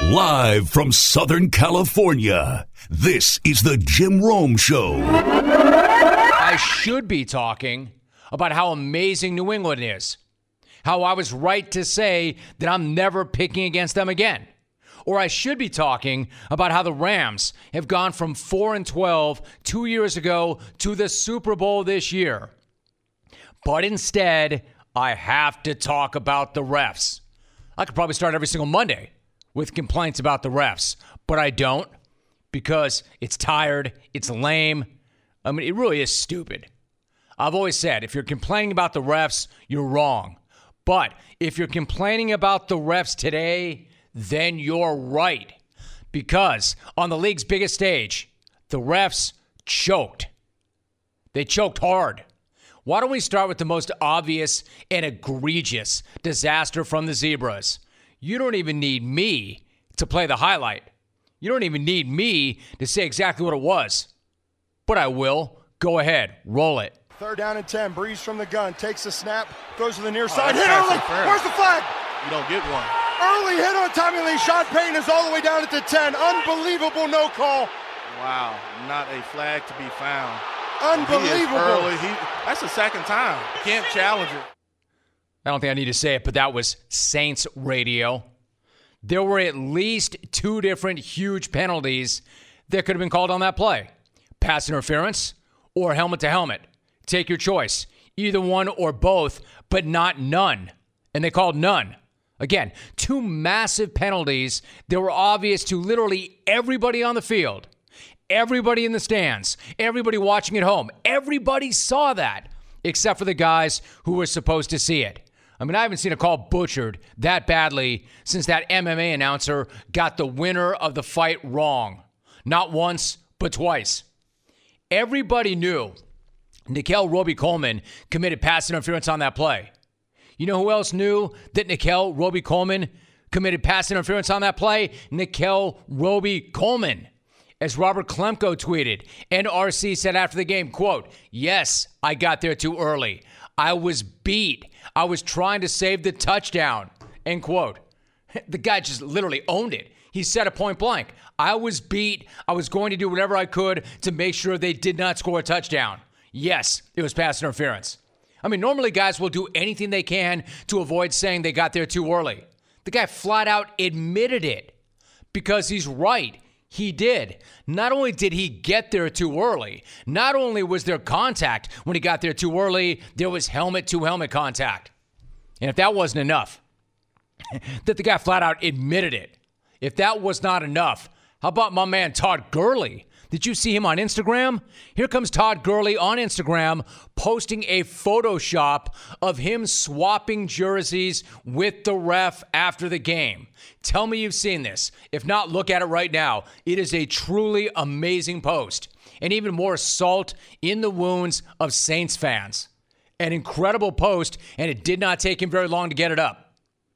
Live from Southern California, this is the Jim Rome Show. I should be talking about how amazing New England is. How I was right to say that I'm never picking against them again. Or I should be talking about how the Rams have gone from 4-12 2 years ago to the Super Bowl this year. But instead, I have to talk about the refs. I could probably start every single Monday with complaints about the refs, but I don't because it's tired, it's lame. I mean, it really is stupid. I've always said, if you're complaining about the refs, you're wrong. But if you're complaining about the refs today, then you're right. Because on the league's biggest stage, the refs choked. They choked hard. Why don't we start with the most obvious and egregious disaster from the Zebras? You don't even need me to play the highlight. You don't even need me to say exactly what it was. But I will. Go ahead. Roll it. 3rd down and 10. Breeze from the gun. Takes the snap. Throws to the near side. Hit early. Where's the flag? You don't get one. Early hit on Tommy Lee. Sean Payton is all the way down at the 10. Unbelievable no call. Wow. Not a flag to be found. Unbelievable. Early. That's the second time. You can't challenge it. I don't think I need to say it, but that was Saints radio. There were at least 2 different huge penalties that could have been called on that play. Pass interference or helmet to helmet. Take your choice. Either one or both, but not none. And they called none. Again, 2 massive penalties that were obvious to literally everybody on the field. Everybody in the stands, everybody watching at home, everybody saw that, except for the guys who were supposed to see it. I mean, I haven't seen a call butchered that badly since that MMA announcer got the winner of the fight wrong. Not once, but twice. Everybody knew Nickeil Roby-Coleman committed pass interference on that play. You know who else knew that Nickeil Roby-Coleman committed pass interference on that play? Nickeil Roby-Coleman. As Robert Klemko tweeted, and RC said after the game, quote, "Yes, I got there too early. I was beat. I was trying to save the touchdown," end quote. The guy just literally owned it. He said it point blank. I was beat. I was going to do whatever I could to make sure they did not score a touchdown. Yes, it was pass interference. I mean, normally guys will do anything they can to avoid saying they got there too early. The guy flat out admitted it because he's right. He did. Not only did he get there too early, not only was there contact when he got there too early, there was helmet-to-helmet contact. And if that wasn't enough, that the guy flat out admitted it. If that was not enough, how about my man Todd Gurley? Did you see him on Instagram? Here comes Todd Gurley on Instagram posting a Photoshop of him swapping jerseys with the ref after the game. Tell me you've seen this. If not, look at it right now. It is a truly amazing post. And even more salt in the wounds of Saints fans. An incredible post, and it did not take him very long to get it up.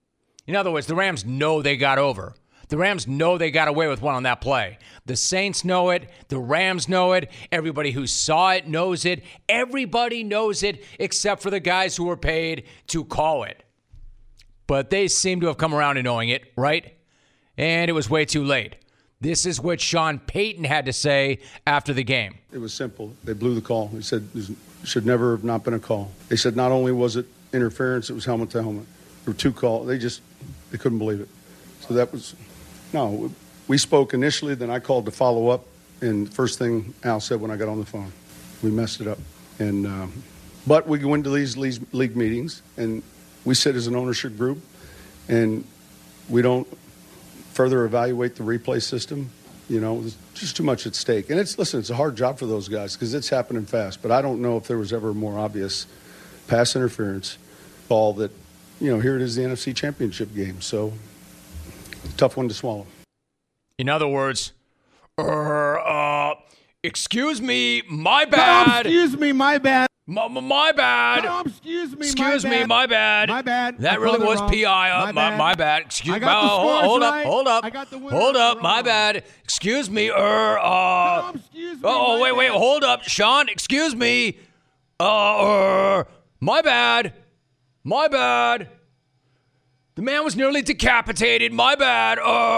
In other words, the Rams know they got over. The Rams know they got away with one on that play. The Saints know it. The Rams know it. Everybody who saw it knows it. Everybody knows it except for the guys who were paid to call it. But they seem to have come around to knowing it, right? And it was way too late. This is what Sean Payton had to say after the game. It was simple. They blew the call. They said it should never have not been a call. They said not only was it interference, it was helmet to helmet. There were 2 calls. They couldn't believe it. So that was... No, we spoke initially, then I called to follow up, and first thing Al said when I got on the phone, we messed it up. And but we go into these league meetings, and we sit as an ownership group, and we don't further evaluate the replay system. You know, there's just too much at stake. And it's a hard job for those guys because it's happening fast. But I don't know if there was ever a more obvious pass interference ball that, you know, here it is, the NFC Championship game. So, tough one to swallow. In other words, excuse me, my bad. No, excuse me, my bad. My bad. No, excuse me, my bad. My bad. That really was PI. My bad. Excuse me. Hold up. I got the winner. Hold up. My bad. Excuse me. No, excuse me. Oh, wait. Hold up. Sean, excuse me. My bad. The man was nearly decapitated. My bad.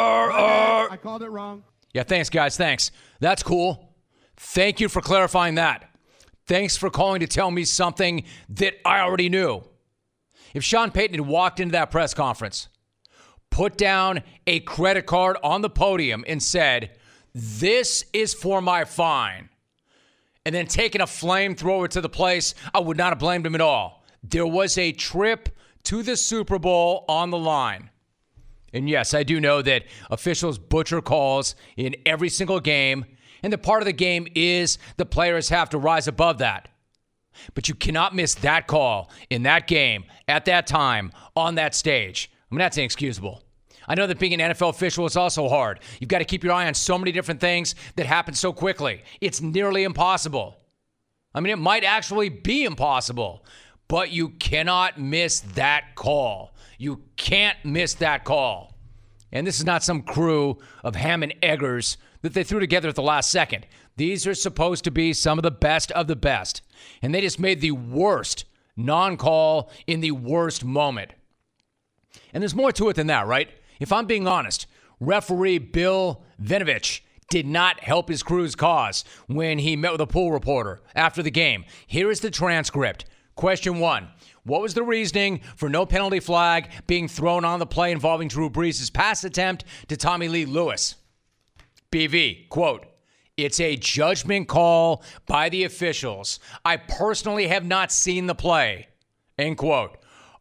I called it wrong. Yeah, thanks, guys. Thanks. That's cool. Thank you for clarifying that. Thanks for calling to tell me something that I already knew. If Sean Payton had walked into that press conference, put down a credit card on the podium and said, "This is for my fine," and then taken a flamethrower to the place, I would not have blamed him at all. There was a trip to the Super Bowl on the line. And yes, I do know that officials butcher calls in every single game, and the part of the game is the players have to rise above that. But you cannot miss that call in that game, at that time, on that stage. I mean, that's inexcusable. I know that being an NFL official is also hard. You've got to keep your eye on so many different things that happen so quickly. It's nearly impossible. I mean, it might actually be impossible, but you cannot miss that call. You can't miss that call. And this is not some crew of ham and eggers that they threw together at the last second. These are supposed to be some of the best of the best. And they just made the worst non-call in the worst moment. And there's more to it than that, right? If I'm being honest, referee Bill Vinovich did not help his crew's cause when he met with a pool reporter after the game. Here is the transcript. Question 1. What was the reasoning for no penalty flag being thrown on the play involving Drew Brees' pass attempt to Tommy Lee Lewis? BV, quote, "It's a judgment call by the officials. I personally have not seen the play." End quote.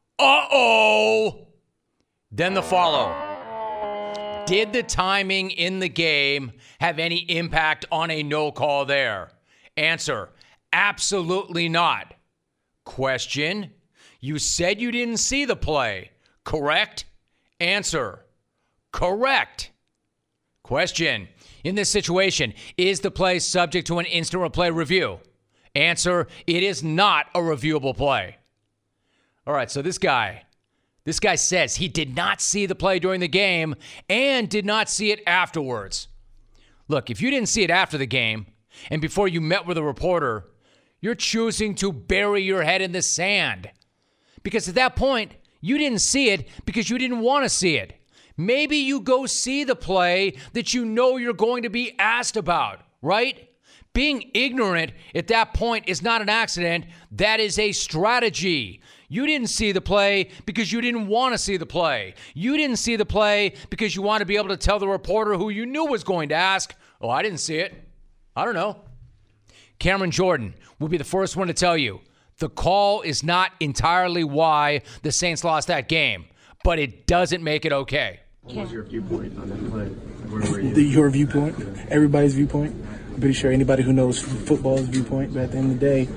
Uh-oh! Then the follow. Did the timing in the game have any impact on a no call there? Answer, absolutely not. Question, you said you didn't see the play, correct? Answer, correct. Question, in this situation, is the play subject to an instant replay review? Answer, it is not a reviewable play. All right, so this guy says he did not see the play during the game and did not see it afterwards. Look, if you didn't see it after the game and before you met with a reporter, you're choosing to bury your head in the sand. Because at that point, you didn't see it because you didn't want to see it. Maybe you go see the play that you know you're going to be asked about, right? Being ignorant at that point is not an accident. That is a strategy. You didn't see the play because you didn't want to see the play. You didn't see the play because you want to be able to tell the reporter who you knew was going to ask, "Oh, I didn't see it. I don't know." Cameron Jordan will be the first one to tell you the call is not entirely why the Saints lost that game, but it doesn't make it okay. What was your viewpoint on that play? Where were you? Your viewpoint, everybody's viewpoint. I'm pretty sure anybody who knows football's viewpoint. But at the end of the day,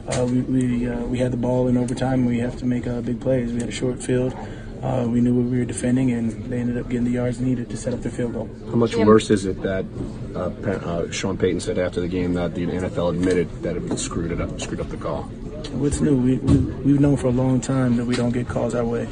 we had the ball in overtime. We have to make big plays. We had a short field. We knew what we were defending, and they ended up getting the yards needed to set up their field goal. How much worse is it that Sean Payton said after the game that the NFL admitted that it screwed up the call? What's new? We've known for a long time that we don't get calls our way.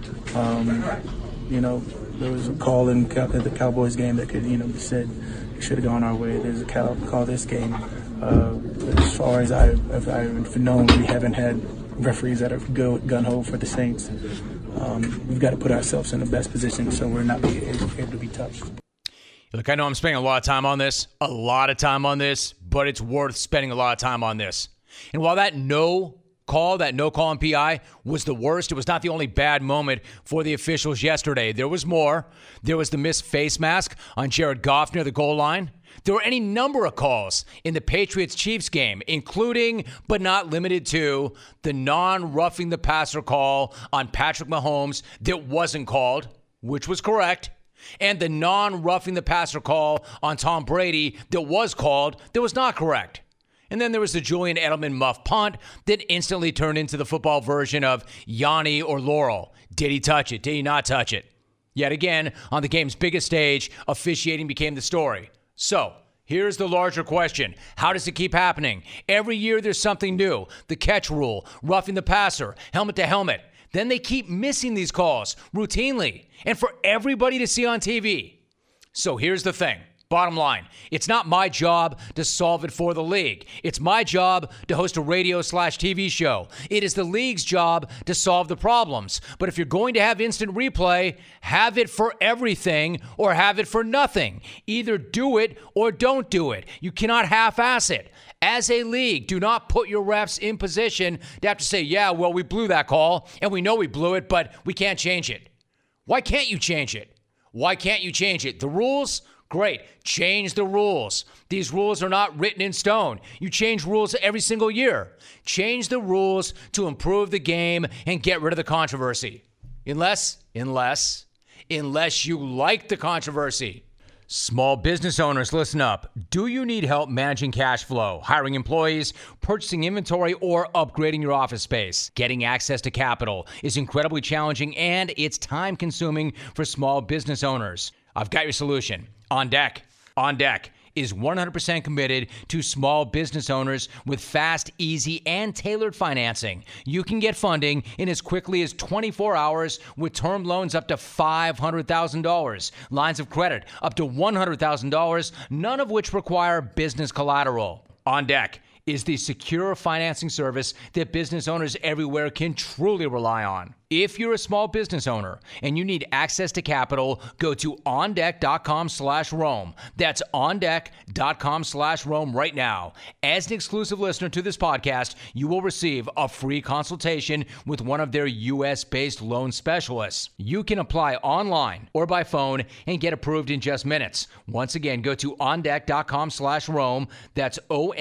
There was a call in the Cowboys game that could, be said it should have gone our way. There's a call this game. As far as I've known, we haven't had referees that are gun-ho for the Saints. We've got to put ourselves in the best position so we're not able to be touched. Look, I know I'm spending a lot of time on this, but it's worth spending a lot of time on this. And while that no call on PI was the worst, it was not the only bad moment for the officials yesterday. There was more. There was the missed face mask on Jared Goff near the goal line. There were any number of calls in the Patriots-Chiefs game, including but not limited to the non-roughing the passer call on Patrick Mahomes that wasn't called, which was correct, and the non-roughing the passer call on Tom Brady that was called that was not correct. And then there was the Julian Edelman muff punt that instantly turned into the football version of Yanni or Laurel. Did he touch it? Did he not touch it? Yet again, on the game's biggest stage, officiating became the story. So, here's the larger question. How does it keep happening? Every year there's something new. The catch rule, roughing the passer, helmet to helmet. Then they keep missing these calls routinely and for everybody to see on TV. So here's the thing. Bottom line, it's not my job to solve it for the league. It's my job to host a radio/TV show. It is the league's job to solve the problems. But if you're going to have instant replay, have it for everything or have it for nothing. Either do it or don't do it. You cannot half-ass it. As a league, do not put your refs in position to have to say, yeah, well, we blew that call, and we know we blew it, but we can't change it. Why can't you change it? Why can't you change it? The rules? Great. Change the rules. These rules are not written in stone. You change rules every single year. Change the rules to improve the game and get rid of the controversy. Unless you like the controversy. Small business owners, listen up. Do you need help managing cash flow, hiring employees, purchasing inventory, or upgrading your office space? Getting access to capital is incredibly challenging and it's time-consuming for small business owners. I've got your solution. OnDeck. OnDeck is 100% committed to small business owners with fast, easy, and tailored financing. You can get funding in as quickly as 24 hours with term loans up to $500,000, lines of credit up to $100,000, none of which require business collateral. OnDeck is the secure financing service that business owners everywhere can truly rely on. If you're a small business owner and you need access to capital, go to ondeck.com/Rome. That's ondeck.com/Rome right now. As an exclusive listener to this podcast, you will receive a free consultation with one of their U.S.-based loan specialists. You can apply online or by phone and get approved in just minutes. Once again, go to ondeck.com/Rome. That's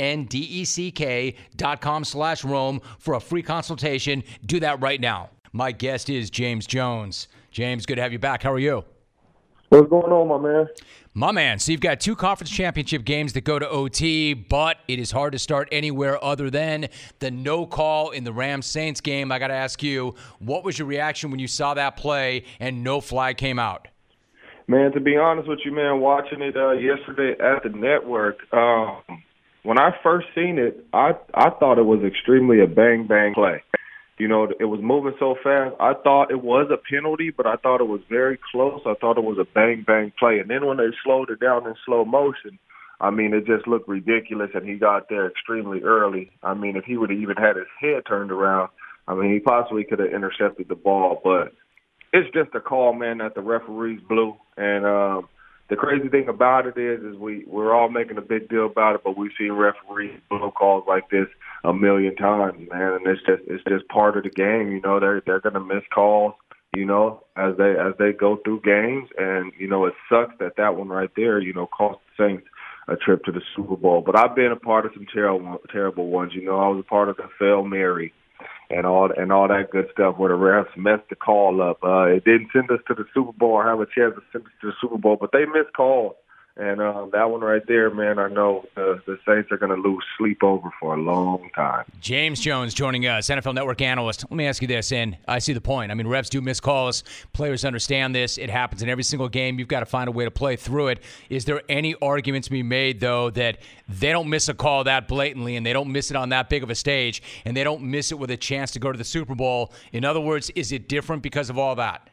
ondeck.com/Rome for a free consultation. Do that right now. My guest is James Jones. James, good to have you back. How are you? What's going on, my man? My man, so you've got 2 conference championship games that go to OT, but it is hard to start anywhere other than the no call in the Rams-Saints game. I got to ask you, what was your reaction when you saw that play and no flag came out? Man, to be honest with you, man, watching it yesterday at the network, when I first seen it, I thought it was extremely a bang-bang play. You know, it was moving so fast. I thought it was a penalty, but I thought it was very close. I thought it was a bang-bang play. And then when they slowed it down in slow motion, I mean, it just looked ridiculous, and he got there extremely early. I mean, if he would have even had his head turned around, I mean, he possibly could have intercepted the ball. But it's just a call, man, that the referees blew. And the crazy thing about it is we're all making a big deal about it, but we've seen referees blow calls like this a million times, man, and it's just part of the game. You know, they're going to miss calls, you know, as they go through games, and you know, it sucks that one right there, you know, cost the Saints a trip to the Super Bowl. But I've been a part of some terrible ones. You know, I was a part of the Hail Mary and all that good stuff where the refs messed the call up. It didn't send us to the Super Bowl or have a chance to send us to the Super Bowl, but they missed calls. And that one right there, man, I know the Saints are going to lose sleep over for a long time. James Jones joining us, NFL Network analyst. Let me ask you this, and I see the point. I mean, refs do miss calls. Players understand this. It happens in every single game. You've got to find a way to play through it. Is there any argument to be made, though, that they don't miss a call that blatantly and they don't miss it on that big of a stage and they don't miss it with a chance to go to the Super Bowl? In other words, is it different because of all that?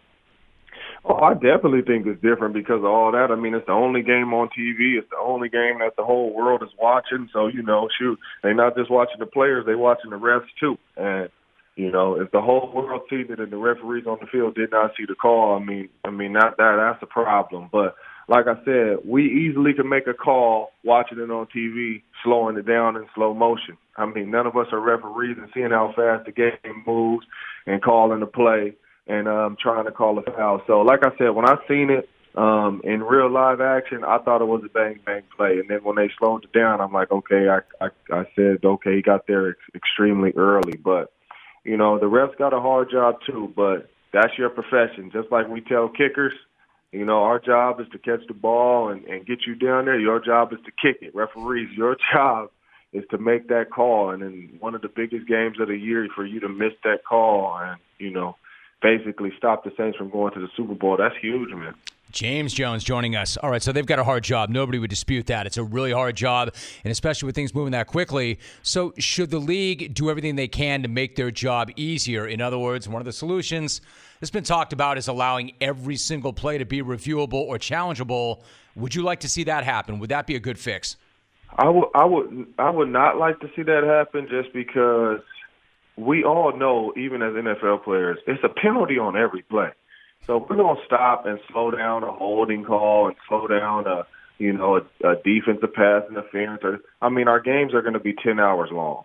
Oh, I definitely think it's different because of all that. I mean, it's the only game on TV. It's the only game that the whole world is watching. So, you know, shoot, they're not just watching the players, they're watching the refs too. And, you know, if the whole world sees it and the referees on the field did not see the call, I mean, that's a problem. But like I said, we easily can make a call watching it on TV, slowing it down in slow motion. I mean, none of us are referees and seeing how fast the game moves and calling the play and trying to call a foul. So, like I said, when I seen it in real live action, I thought it was a bang-bang play. And then when they slowed it down, I'm like, okay, I said, okay, he got there extremely early. But, you know, the refs got a hard job too, but that's your profession. Just like we tell kickers, you know, our job is to catch the ball and get you down there. Your job is to kick it. Referees, your job is to make that call. And in one of the biggest games of the year, for you to miss that call and, you know, basically stop the Saints from going to the Super Bowl, that's huge, man. James Jones joining us. All right, so they've got a hard job. Nobody would dispute that. It's a really hard job, and especially with things moving that quickly. So should the league do everything they can to make their job easier? In other words, one of the solutions that's been talked about is allowing every single play to be reviewable or challengeable. Would you like to see that happen? Would that be a good fix? I would not like to see that happen, just because we all know, even as NFL players, it's a penalty on every play. So if we're going to stop and slow down a holding call and slow down a defensive pass interference, our games are going to be 10 hours long.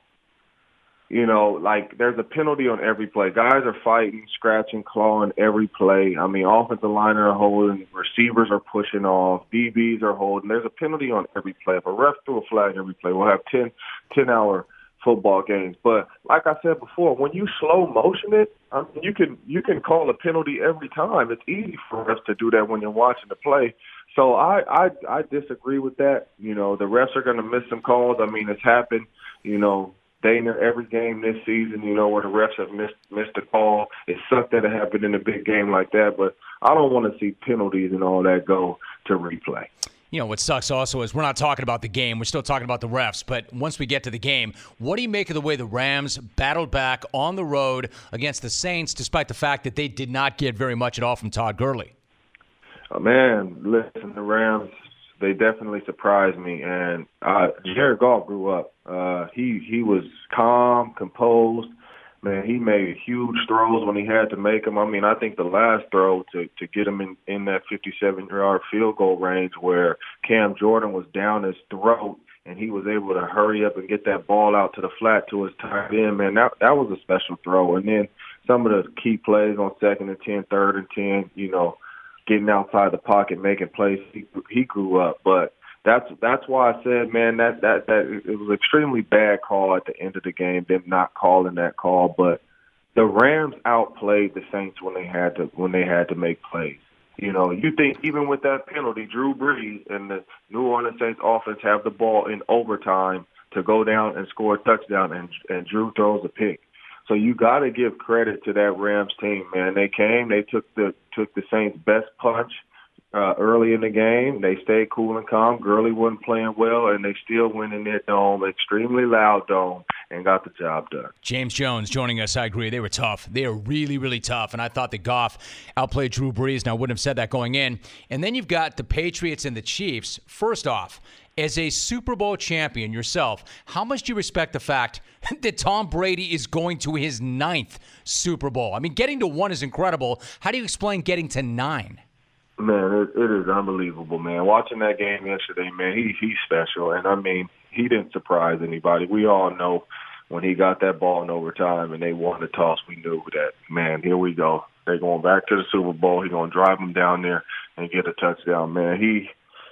There's a penalty on every play. Guys are fighting, scratching, clawing every play. Offensive linemen are holding, receivers are pushing off, DBs are holding. There's a penalty on every play. If a ref threw a flag every play, we'll have 10-hour football games. But like I said before, when you slow motion it, you can call a penalty every time. It's easy for refs to do that when you're watching the play. So I disagree with that. The refs are going to miss some calls. It's happened. Every game this season, where the refs have missed a call. It sucked that it happened in a big game like that, but I don't want to see penalties and all that go to replay. What sucks also is we're not talking about the game. We're still talking about the refs. But once we get to the game, what do you make of the way the Rams battled back on the road against the Saints, despite the fact that they did not get very much at all from Todd Gurley? Listen, the Rams, they definitely surprised me. And Jared Goff grew up. He was calm, composed. Man, he made huge throws when he had to make them. I think the last throw to get him in that 57-yard field goal range where Cam Jordan was down his throat and he was able to hurry up and get that ball out to the flat to his tight end, man, that was a special throw. And then some of the key plays on 2nd and 10, 3rd and 10, getting outside the pocket, making plays, he grew up. But that's why I said, man, that it was an extremely bad call at the end of the game, them not calling that call. But the Rams outplayed the Saints when they had to make plays. You think even with that penalty, Drew Brees and the New Orleans Saints offense have the ball in overtime to go down and score a touchdown, and Drew throws a pick. So you got to give credit to that Rams team, man. They took the Saints' best punch early in the game. They stayed cool and calm. Gurley wasn't playing well, and they still went in their dome, extremely loud dome, and got the job done. James Jones joining us. I agree. They were tough. They are really, really tough. And I thought that Goff outplayed Drew Brees, and I wouldn't have said that going in. And then you've got the Patriots and the Chiefs. First off, as a Super Bowl champion yourself, how much do you respect the fact that Tom Brady is going to his 9th Super Bowl? Getting to 1 is incredible. How do you explain getting to 9? Man, it is unbelievable, man. Watching that game yesterday, man, he's special. And, he didn't surprise anybody. We all know when he got that ball in overtime and they won the toss, we knew that, man, here we go. They're going back to the Super Bowl. He's going to drive them down there and get a touchdown, man. He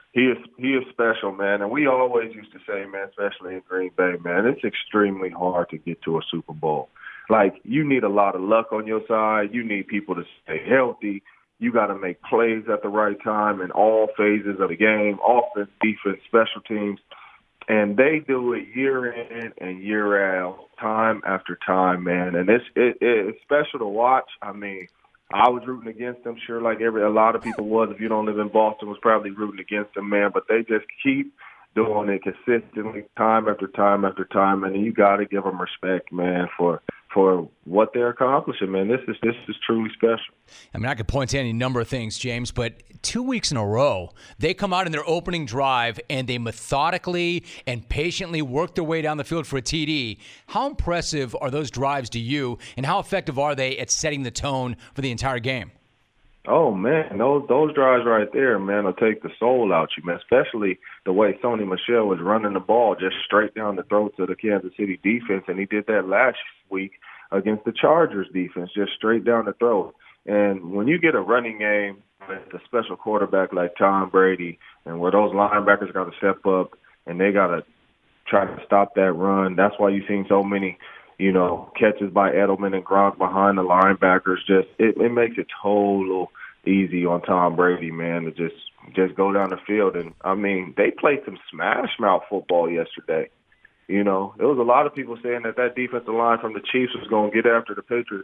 is special, man. And we always used to say, man, especially in Green Bay, man, it's extremely hard to get to a Super Bowl. You need a lot of luck on your side. You need people to stay healthy. You got to make plays at the right time in all phases of the game, offense, defense, special teams. And they do it year in and year out, time after time, man. And it's special to watch. I was rooting against them, sure, like a lot of people was. If you don't live in Boston, was probably rooting against them, man. But they just keep doing it consistently, time after time after time. And you got to give them respect, man, for what they're accomplishing, man. This is truly special. I could point to any number of things, James, but 2 weeks in a row, they come out in their opening drive and they methodically and patiently work their way down the field for a TD. How impressive are those drives to you, and how effective are they at setting the tone for the entire game? Oh, man, those drives right there, man, will take the soul out you, man, especially the way Sony Michel was running the ball just straight down the throat to the Kansas City defense, and he did that last week against the Chargers defense, just straight down the throat. And when you get a running game with a special quarterback like Tom Brady, and where those linebackers got to step up and they got to try to stop that run, that's why you've seen so many catches by Edelman and Gronk behind the linebackers. It makes it total easy on Tom Brady, man, to just go down the field. And, they played some smash-mouth football yesterday. There was a lot of people saying that defensive line from the Chiefs was going to get after the Patriots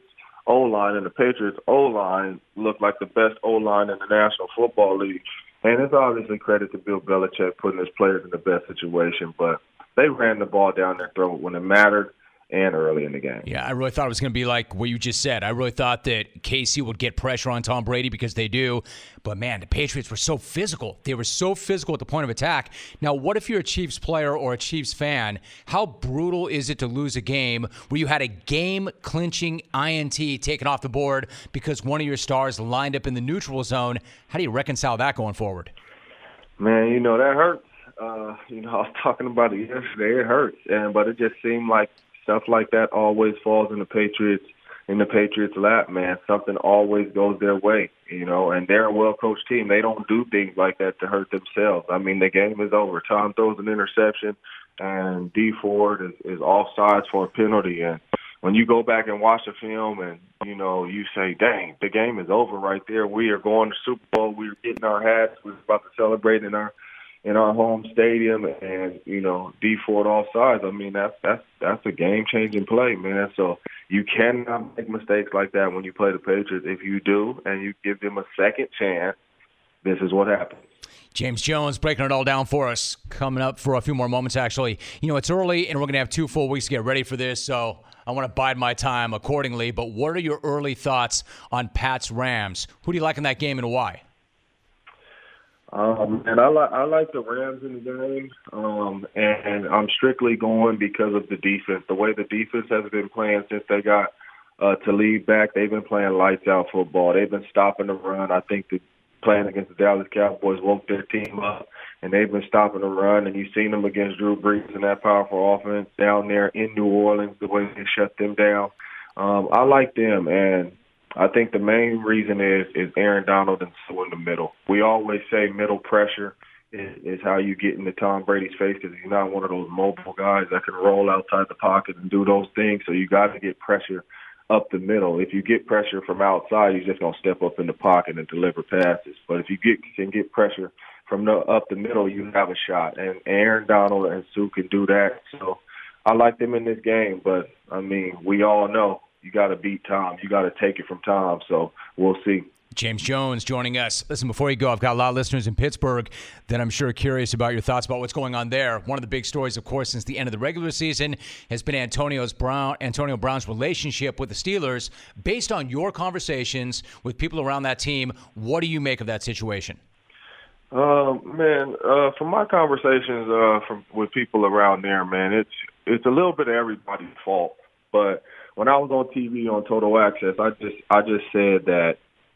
O-line, and the Patriots O-line looked like the best O-line in the National Football League. And it's obviously credit to Bill Belichick putting his players in the best situation, but they ran the ball down their throat when it mattered and early in the game. Yeah, I really thought it was going to be like what you just said. I really thought that KC would get pressure on Tom Brady because they do. But, man, the Patriots were so physical. They were so physical at the point of attack. Now, what if you're a Chiefs player or a Chiefs fan? How brutal is it to lose a game where you had a game-clinching INT taken off the board because one of your stars lined up in the neutral zone? How do you reconcile that going forward? Man, that hurts. I was talking about it yesterday. It hurts. But it just seemed like stuff like that always falls in the Patriots' lap, man. Something always goes their way, and they're a well-coached team. They don't do things like that to hurt themselves. I mean, the game is over. Tom throws an interception, and Dee Ford is offsides for a penalty. And when you go back and watch the film and, you say, dang, the game is over right there. We are going to Super Bowl. We're getting our hats. We're about to celebrate in our home stadium, and Dee Ford offsides. I mean, that's a game-changing play, man. So you cannot make mistakes like that when you play the Patriots. If you do, and you give them a second chance, this is what happens. James Jones breaking it all down for us. Coming up for a few more moments, actually. It's early, and we're going to have 2 full weeks to get ready for this, so I want to bide my time accordingly. But what are your early thoughts on Pats Rams? Who do you like in that game and why? And I like the Rams in the game, and I'm strictly going because of the defense. The way the defense has been playing since they got Talib back, they've been playing lights-out football. They've been stopping the run. I think the playing against the Dallas Cowboys woke their team up, and they've been stopping the run. And you've seen them against Drew Brees and that powerful offense down there in New Orleans, the way they shut them down. I like them, and I think the main reason is Aaron Donald and Sue in the middle. We always say middle pressure is how you get into Tom Brady's face because he's not one of those mobile guys that can roll outside the pocket and do those things. So you got to get pressure up the middle. If you get pressure from outside, he's just going to step up in the pocket and deliver passes. But if you can get pressure from up the middle, you have a shot. And Aaron Donald and Sue can do that. So I like them in this game. But, I mean, we all know you got to beat Tom. You got to take it from Tom. So we'll see. James Jones joining us. Listen, before you go, I've got a lot of listeners in Pittsburgh that I'm sure are curious about your thoughts about what's going on there. One of the big stories, of course, since the end of the regular season has been Antonio Brown's relationship with the Steelers. Based on your conversations with people around that team, what do you make of that situation? From my conversations with people around there, man, it's a little bit of everybody's fault. But when I was on TV on Total Access, I just said that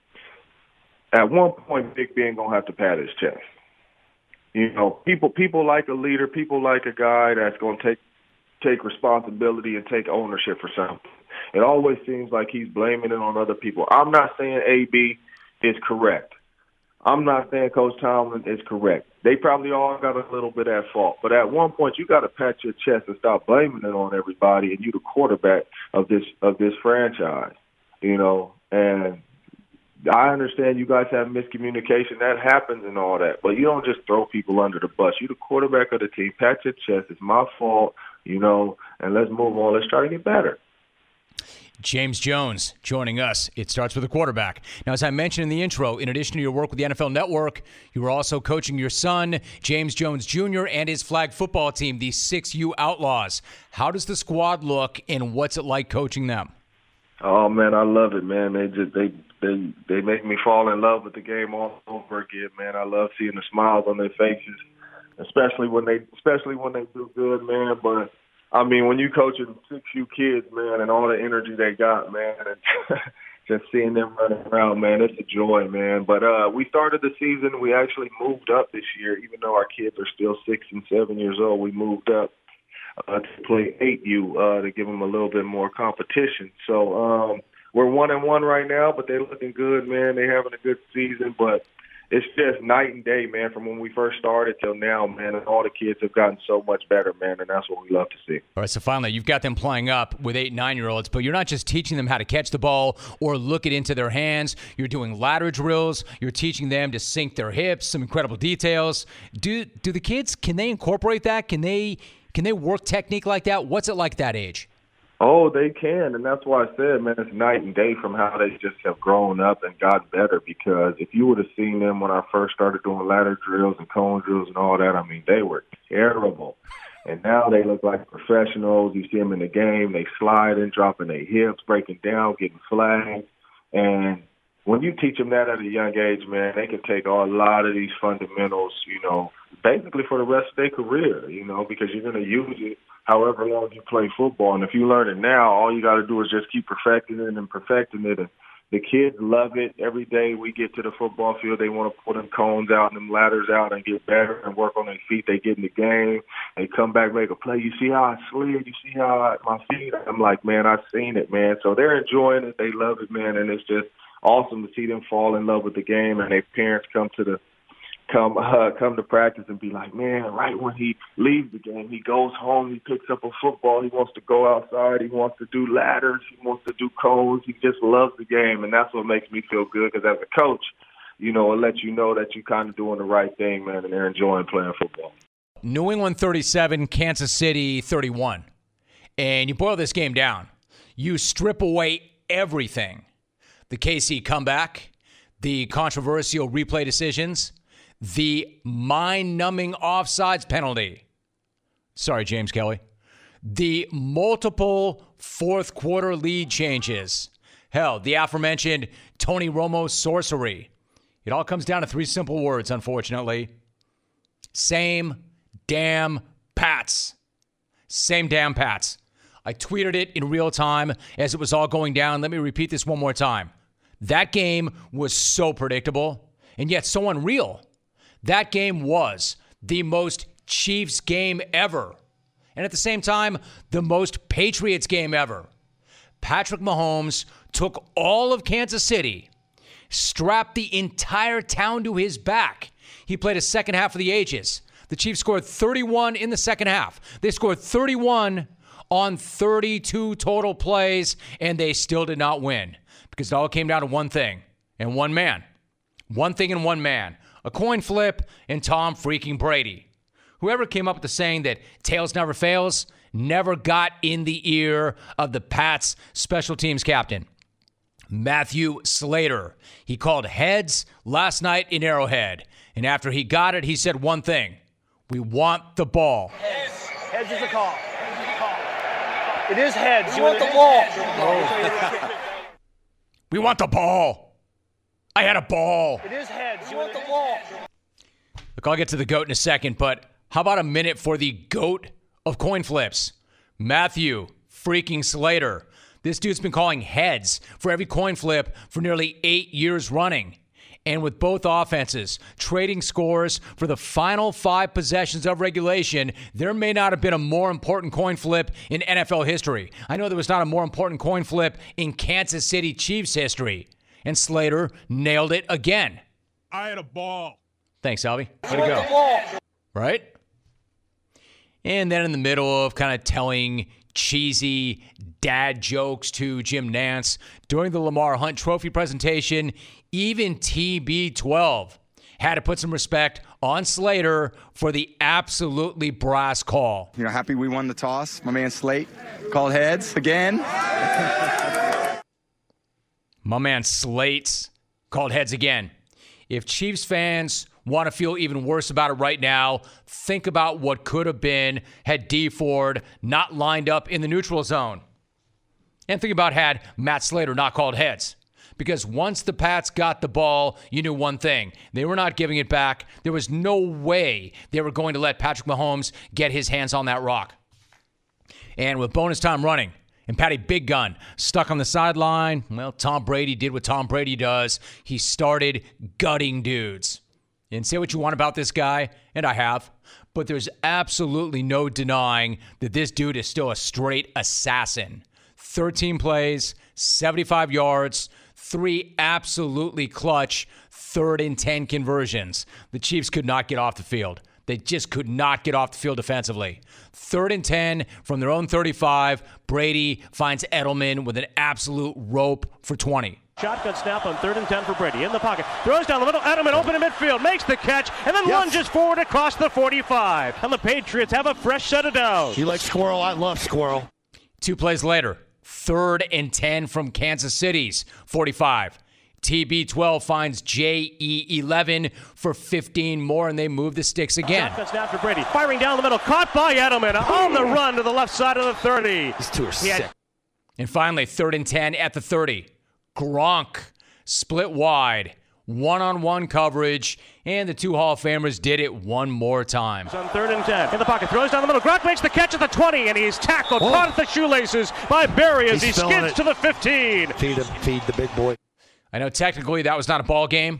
at one point, Big Ben gonna have to pat his chest. You know, people like a leader, people like a guy that's gonna take responsibility and take ownership for something. It always seems like he's blaming it on other people. I'm not saying AB is correct. I'm not saying Coach Tomlin is correct. They probably all got a little bit at fault. But at one point, you got to pat your chest and stop blaming it on everybody. And you the quarterback of this franchise, you know. And I understand you guys have miscommunication. That happens and all that. But you don't just throw people under the bus. You're the quarterback of the team. Pat your chest. It's my fault, you know, and let's move on. Let's try to get better. James Jones joining us. It starts with a quarterback. Now, as I mentioned in the intro, in addition to your work with the NFL Network, you were also coaching your son, James Jones Jr., and his flag football team, the 6U Outlaws. How does the squad look, and what's it like coaching them? Oh, man, I love it, man. They make me fall in love with the game all over again, man. I love seeing the smiles on their faces, especially when they do good, man. But I mean, when you coaching 6U kids, man, and all the energy they got, man, and just seeing them running around, man, it's a joy, man. But we started the season. We actually moved up this year, even though our kids are still 6 and 7 years old. We moved up to play 8U to give them a little bit more competition. So we're 1-1 right now, but they're looking good, man. They're having a good season, but it's just night and day, man, from when we first started till now, man, and all the kids have gotten so much better, man, and that's what we love to see. All right, so finally, you've got them playing up with 8- and 9-year-olds, but you're not just teaching them how to catch the ball or look it into their hands. You're doing ladder drills. You're teaching them to sink their hips, some incredible details. Do the kids, can they incorporate that? Can they work technique like that? What's it like that age? Oh, they can, and that's why I said, man, it's night and day from how they just have grown up and gotten better. Because if you would have seen them when I first started doing ladder drills and cone drills and all that, I mean, they were terrible. And now they look like professionals. You see them in the game, they sliding, dropping their hips, breaking down, getting flags. And when you teach them that at a young age, man, they can take a lot of these fundamentals, basically for the rest of their career, because you're going to use it however long you play football. And if you learn it now, all you got to do is just keep perfecting it. And the kids love it. Every day we get to the football field, they want to pull them cones out and them ladders out and get better and work on their feet. They get in the game. They come back, make a play. You see how I slid? You see how my feet? I'm like, man, I've seen it, man. So they're enjoying it. They love it, man. And it's just awesome to see them fall in love with the game, and their parents come to practice and be like, man, right when he leaves the game, he goes home, he picks up a football, he wants to go outside, he wants to do ladders, he wants to do cones, he just loves the game, and that's what makes me feel good, because as a coach, it lets you know that you're kind of doing the right thing, man, and they're enjoying playing football. New England 37, Kansas City 31. And you boil this game down. You strip away everything. The KC comeback, the controversial replay decisions, the mind-numbing offsides penalty. Sorry, James Kelly. The multiple fourth-quarter lead changes. Hell, the aforementioned Tony Romo sorcery. It all comes down to three simple words, unfortunately. Same damn Pats. Same damn Pats. I tweeted it in real time as it was all going down. Let me repeat this one more time. That game was so predictable and yet so unreal. That game was the most Chiefs game ever. And at the same time, the most Patriots game ever. Patrick Mahomes took all of Kansas City, strapped the entire town to his back. He played a second half of the ages. The Chiefs scored 31 in the second half. They scored 31 on 32 total plays, and they still did not win. Because it all came down to one thing and one man. One thing and one man. A coin flip and Tom freaking Brady. Whoever came up with the saying that tails never fails never got in the ear of the Pats special teams captain, Matthew Slater. He called heads last night in Arrowhead. And after he got it, he said one thing. We want the ball. Heads. Heads is a call. It is heads. You want the ball. We want the ball. I had a ball. It is heads. You want the ball. Look, I'll get to the GOAT in a second, but how about a minute for the GOAT of coin flips? Matthew freaking Slater. This dude's been calling heads for every coin flip for nearly 8 years running. And with both offenses trading scores for the final 5 possessions of regulation, there may not have been a more important coin flip in NFL history. I know there was not a more important coin flip in Kansas City Chiefs history. And Slater nailed it again. I had a ball. Thanks, Albie. Way to go. Right? And then in the middle of kind of telling cheesy dad jokes to Jim Nantz during the Lamar Hunt Trophy presentation, even TB12 had to put some respect on Slater for the absolutely brass call. Happy we won the toss. My man Slate called heads again. My man Slate's called heads again. If Chiefs fans want to feel even worse about it right now, think about what could have been had Dee Ford not lined up in the neutral zone. And think about had Matt Slater not called heads. Because once the Pats got the ball, you knew one thing. They were not giving it back. There was no way they were going to let Patrick Mahomes get his hands on that rock. And with bonus time running and Patty Big Gun stuck on the sideline, well, Tom Brady did what Tom Brady does. He started gutting dudes. And say what you want about this guy, and I have, but there's absolutely no denying that this dude is still a straight assassin. 13 plays, 75 yards, 3 absolutely clutch 3rd and 10 conversions. The Chiefs could not get off the field. They just could not get off the field defensively. 3rd and 10 from their own 35. Brady finds Edelman with an absolute rope for 20. Shotgun snap on 3rd and 10 for Brady. In the pocket. Throws down the middle. Edelman open in midfield. Makes the catch. And then lunges forward across the 45. And the Patriots have a fresh set of downs. You like squirrel? I love squirrel. 2 plays later, 3rd and 10 from Kansas City's 45. TB12 finds JE11 for 15 more, and they move the sticks again. Offense now for Brady. Firing down the middle. Caught by Edelman on the run to the left side of the 30. These two are sick. And finally, 3rd and 10 at the 30. Gronk split wide. One-on-one coverage, and the 2 Hall of Famers did it one more time. On 3rd and 10. In the pocket. Throws down the middle. Gronk makes the catch at the 20, and he's tackled. Caught at the shoelaces by Berry as he skids to the 15. Feed him. Feed the big boy. I know technically that was not a ball game.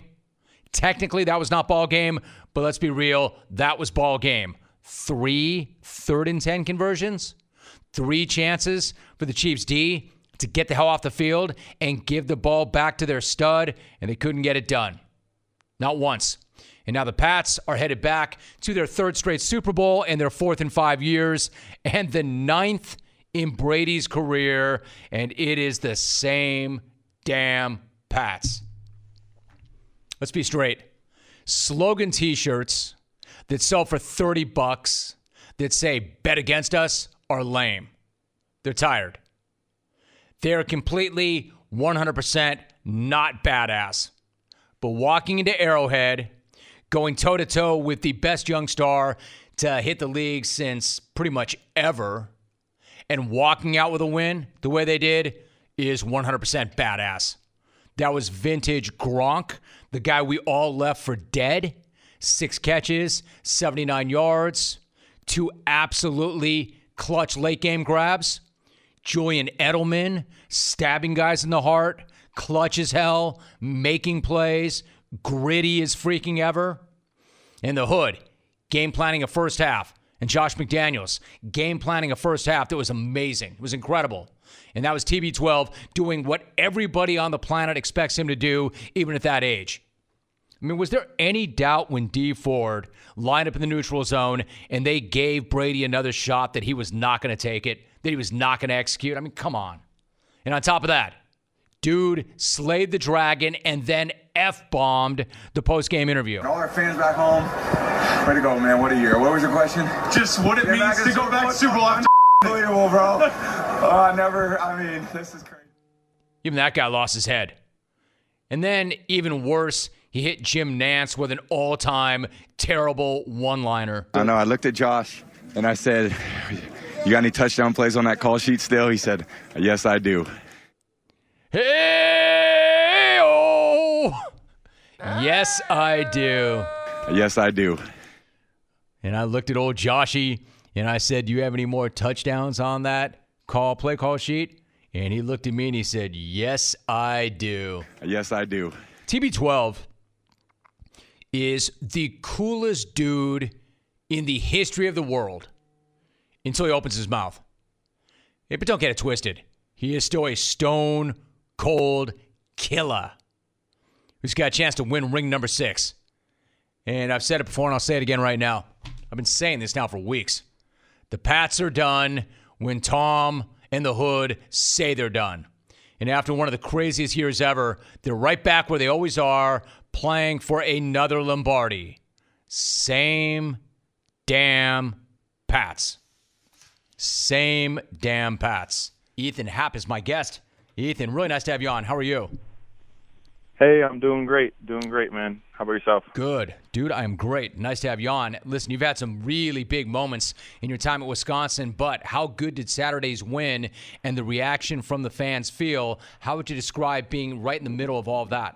But let's be real, that was ball game. 3 3rd and 10 conversions, 3 chances for the Chiefs D to get the hell off the field and give the ball back to their stud, and they couldn't get it done. Not once. And now the Pats are headed back to their 3rd straight Super Bowl and their 4th in 5 years, and the 9th in Brady's career, and it is the same damn Pats. Let's be straight. Slogan t-shirts that sell for $30 that say bet against us are lame. They're tired. They're completely 100% not badass. But walking into Arrowhead, going toe-to-toe with the best young star to hit the league since pretty much ever, and walking out with a win the way they did is 100% badass. That was vintage Gronk, the guy we all left for dead. 6 catches, 79 yards, 2 absolutely clutch late-game grabs. Julian Edelman stabbing guys in the heart, clutch as hell, making plays, gritty as freaking ever. And the Hood, game planning a first half. And Josh McDaniels, game planning a first half that was amazing. It was incredible. And that was TB12 doing what everybody on the planet expects him to do, even at that age. I mean, was there any doubt when Dee Ford lined up in the neutral zone and they gave Brady another shot that he was not going to take it, that he was not going to execute? I mean, come on. And on top of that, dude slayed the dragon and then F-bombed the post-game interview. All our fans back home, way to go, man. What a year. What was your question? Just what it means to go back to Super Bowl after. Unbelievable, bro. This is crazy. Even that guy lost his head. And then, even worse, he hit Jim Nantz with an all-time terrible one-liner. I know. I looked at Josh, and I said, you got any touchdown plays on that call sheet still? He said, yes, I do. Hey-oh! Yes, I do. Yes, I do. And I looked at old Joshy, and I said, do you have any more touchdowns on that play call sheet? And he looked at me and he said, yes, I do. Yes, I do. TB12 is the coolest dude in the history of the world until he opens his mouth. Yeah, but don't get it twisted. He is still a stone-cold killer who's got a chance to win ring number 6. And I've said it before and I'll say it again right now. I've been saying this now for weeks. The Pats are done when Tom and the Hood say they're done. And after one of the craziest years ever, they're right back where they always are, playing for another Lombardi. Same damn Pats. Same damn Pats. Ethan Happ is my guest. Ethan, really nice to have you on. How are you? Hey, I'm doing great. Doing great, man. How about yourself? Good. Dude, I am great. Nice to have you on. Listen, you've had some really big moments in your time at Wisconsin, but how good did Saturday's win and the reaction from the fans feel? How would you describe being right in the middle of all of that?